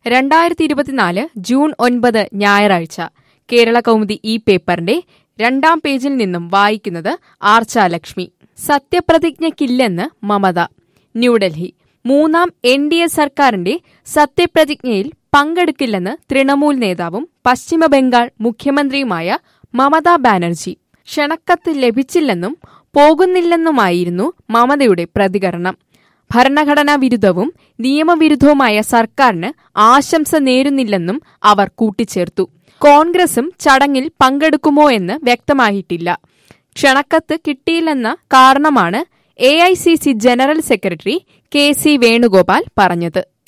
2024 June 9 ഞായറാഴ്ച കേരള കൗമുദി ഈ പേപ്പറിന്റെ 2-ാം പേജിൽ നിന്നും വായിക്കുന്നത് ആർച്ചാലക്ഷ്മി. സത്യപ്രതിജ്ഞയ്ക്കില്ലെന്ന് മമത. ന്യൂഡൽഹി. 3-ാം NDA സർക്കാരിന്റെ സത്യപ്രതിജ്ഞയിൽ പങ്കെടുക്കില്ലെന്ന് തൃണമൂൽ നേതാവും പശ്ചിമബംഗാൾ മുഖ്യമന്ത്രിയുമായ മമതാ ബാനർജി. ക്ഷണക്കത്ത് ലഭിച്ചില്ലെന്നും പോകുന്നില്ലെന്നുമായിരുന്നു മമതയുടെ പ്രതികരണം. ഭരണഘടനാ വിരുദ്ധവും നിയമവിരുദ്ധവുമായ സർക്കാരിന് ആശംസ നേരുന്നില്ലെന്നും അവർ കൂട്ടിച്ചേർത്തു. കോൺഗ്രസും ചടങ്ങിൽ പങ്കെടുക്കുമോ എന്ന് വ്യക്തമായിട്ടില്ല. ക്ഷണക്കത്ത് കിട്ടിയില്ലെന്ന കാരണമാണ് AICC general secretary KC Venugopal പറഞ്ഞത്.